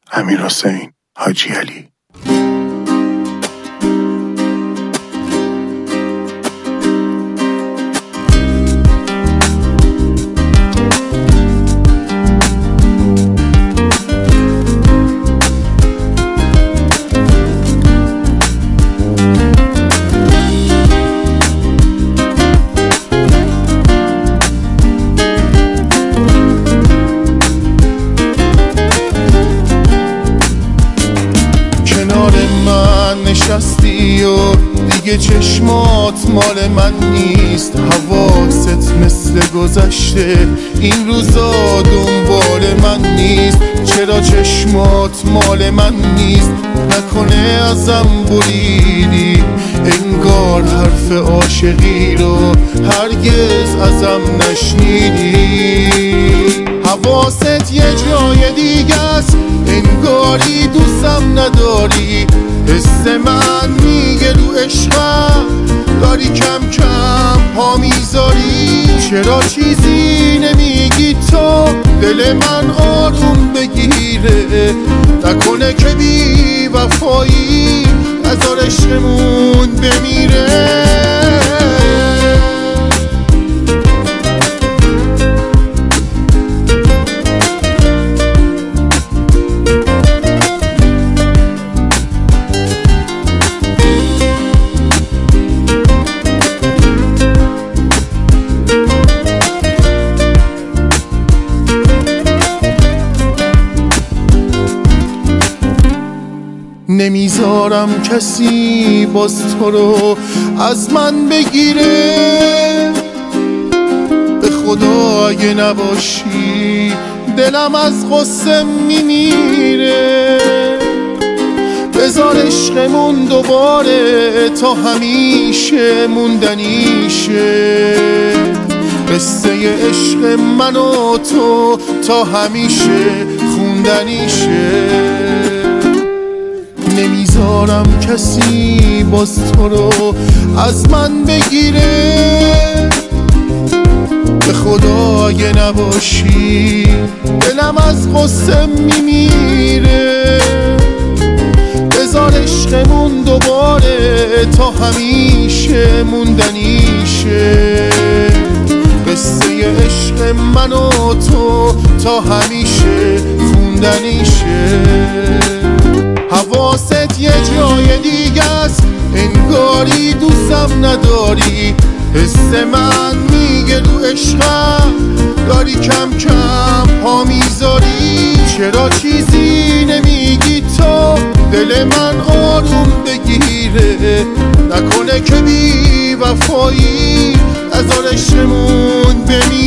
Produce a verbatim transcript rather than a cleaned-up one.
امیرحسین حاجی علی. نشستی و دیگه چشمات مال من نیست، حواست مثل گذشته این روزا دنبال من نیست. چرا چشمات مال من نیست؟ نکنه ازم بریدی انگار حرف عاشقی رو هرگز ازم نشنیدی. حواست یه جای دیگه است، انگاری دوستم نداری. حس من میگه رو عشقم داری کم کم پا میذاری. چرا چیزی نمیگی تو دل من آروم بگیره؟ نکنه که بی وفایی نذار عشقمون بمیره. نمیذارم کسی باز تو رو از من بگیره. به خدا اگه نباشی دلم از غصه میمیره. بذار عشقمون دوباره تا همیشه موندنیشه. قصه عشق من و تو تا همیشه خوندنیشه. نمیذارم کسی باز تو رو از من بگیره. به خدا اگه نباشی دلم از غصه میمیره. بذار عشقمون دوباره تا همیشه موندنیشه. قصه عشق من و تو تا همیشه خوندنیشه. حواست یه جای دیگه است، انگاری دوستم نداری. حس من میگه رو عشقم داری کم کم پا میذاری. چرا چیزی نمیگی تو دل من آروم بگیره؟ نکنه که بی وفایی نذار عشقمون بمیره.